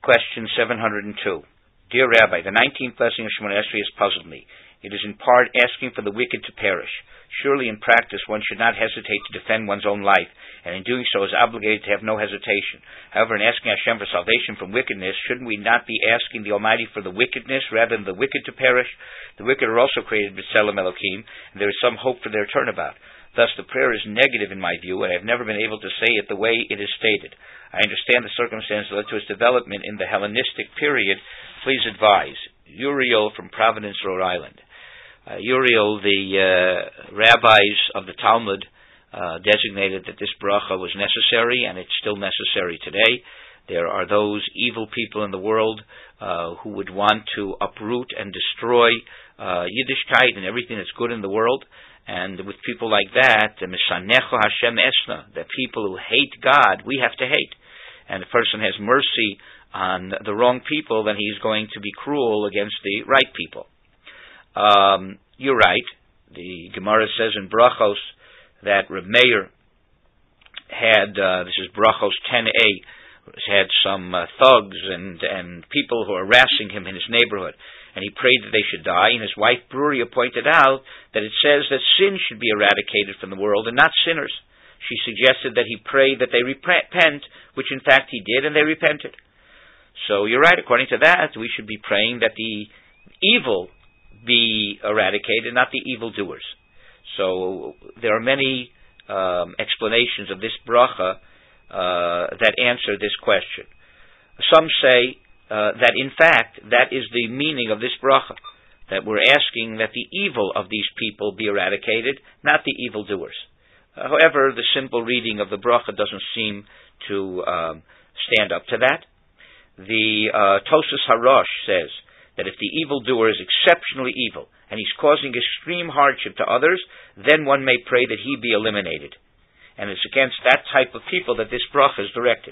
Question 702. Dear Rabbi, the 19th blessing of Shemona Esrei has puzzled me. It is in part asking for the wicked to perish. Surely in practice one should not hesitate to defend one's own life, and in doing so is obligated to have no hesitation. However, in asking Hashem for salvation from wickedness, shouldn't we not be asking the Almighty for the wickedness rather than the wicked to perish? The wicked are also created b'tselem Elokim, and there is some hope for their turnabout. Thus the prayer is negative in my view, and I have never been able to say it the way it is stated. I understand the circumstances that led to its development in the Hellenistic period. Please advise. Uriel from Providence, Rhode Island. Uriel, the rabbis of the Talmud, designated that this bracha was necessary, and it's still necessary today. There are those evil people in the world who would want to uproot and destroy Yiddishkeit and everything that's good in the world. And with people like that, the Misanecho Hashem Esna, the people who hate God, we have to hate. And if a person has mercy on the wrong people, then he's going to be cruel against the right people. You're right. The Gemara says in Brachos that Reb Meir had, this is Brachos 10a, had some thugs and people who were harassing him in his neighborhood. And he prayed that they should die, and his wife Bruria pointed out that it says that sin should be eradicated from the world and not sinners. She suggested that he pray that they repent, which in fact he did, and they repented. So you're right, according to that, we should be praying that the evil be eradicated, not the evildoers. So there are many explanations of this bracha that answer this question. Some say that in fact that is the meaning of this bracha, that we're asking that the evil of these people be eradicated, not the evildoers. However, the simple reading of the bracha doesn't seem to stand up to that. The Tosas Harosh says that if the evildoer is exceptionally evil and he's causing extreme hardship to others, then one may pray that he be eliminated. And it's against that type of people that this bracha is directed.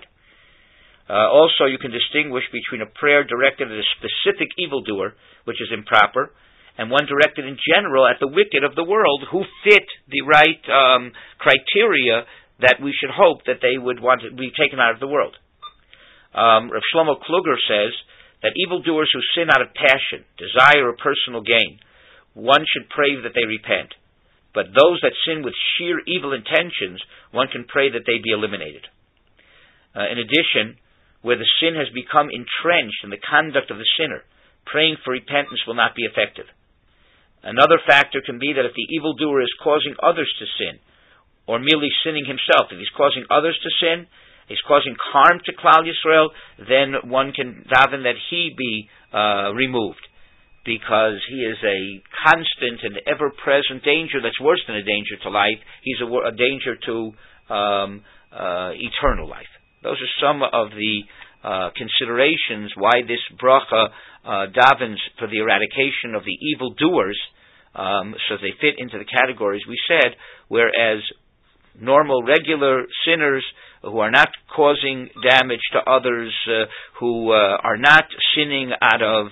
Also, you can distinguish between a prayer directed at a specific evildoer, which is improper, and one directed in general at the wicked of the world who fit the right criteria that we should hope that they would want to be taken out of the world. Rav Shlomo Kluger says that evildoers who sin out of passion, desire, or personal gain, one should pray that they repent. But those that sin with sheer evil intentions, one can pray that they be eliminated. In addition, where the sin has become entrenched in the conduct of the sinner, praying for repentance will not be effective. Another factor can be that if the evildoer is causing others to sin, or merely sinning himself, if he's causing others to sin, he's causing harm to Klal Yisrael, then one can daven that he be removed, because he is a constant and ever-present danger that's worse than a danger to life. He's a danger to eternal life. Those are some of the considerations why this bracha davens for the eradication of the evildoers, so they fit into the categories we said, whereas normal, regular sinners who are not causing damage to others, who are not sinning out of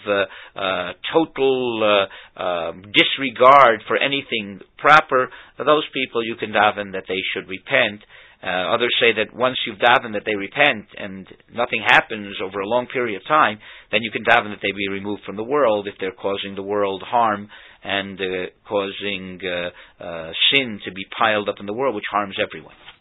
total disregard for anything proper, for those people you can daven that they should repent. Others say that once you've davened that they repent and nothing happens over a long period of time, then you can daven that they be removed from the world if they're causing the world harm and causing sin to be piled up in the world, which harms everyone.